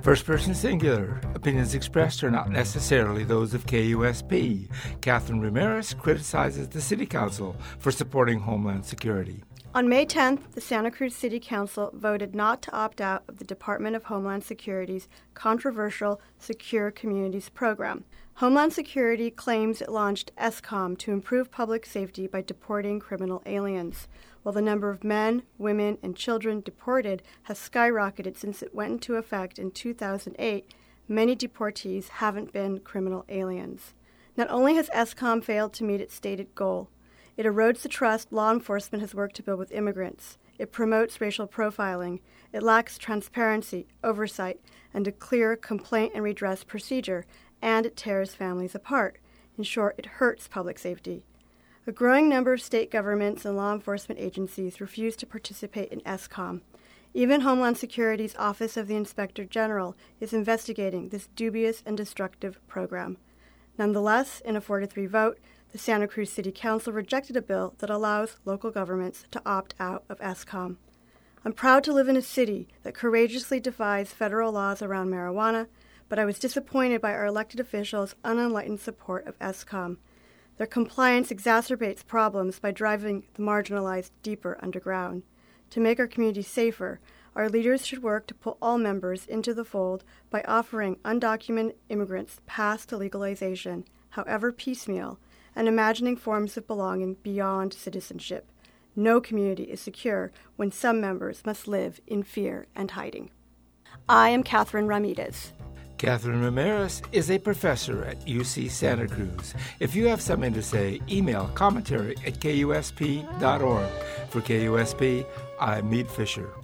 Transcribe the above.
First person singular. Opinions expressed are not necessarily those of KUSP. Catherine Ramirez criticizes the City Council for supporting Homeland Security. On May 10th, the Santa Cruz City Council voted not to opt out of the Department of Homeland Security's controversial Secure Communities program. Homeland Security claims it launched ESCOM to improve public safety by deporting criminal aliens. While the number of men, women, and children deported has skyrocketed since it went into effect in 2008, many deportees haven't been criminal aliens. Not only has ESCOM failed to meet its stated goal, it erodes the trust law enforcement has worked to build with immigrants. It promotes racial profiling. It lacks transparency, oversight, and a clear complaint and redress procedure, and it tears families apart. In short, it hurts public safety. A growing number of state governments and law enforcement agencies refuse to participate in ESCOM. Even Homeland Security's Office of the Inspector General is investigating this dubious and destructive program. Nonetheless, in a 4-3 vote, the Santa Cruz City Council rejected a bill that allows local governments to opt out of ESCOM. I'm proud to live in a city that courageously defies federal laws around marijuana, but I was disappointed by our elected officials' unenlightened support of ESCOM. Their compliance exacerbates problems by driving the marginalized deeper underground. To make our community safer, our leaders should work to pull all members into the fold by offering undocumented immigrants paths to legalization, however piecemeal, and imagining forms of belonging beyond citizenship. No community is secure when some members must live in fear and hiding. I am Catherine Ramirez. Catherine Ramirez is a professor at UC Santa Cruz. If you have something to say, email commentary@kusp.org. For KUSP, I'm Meade Fisher.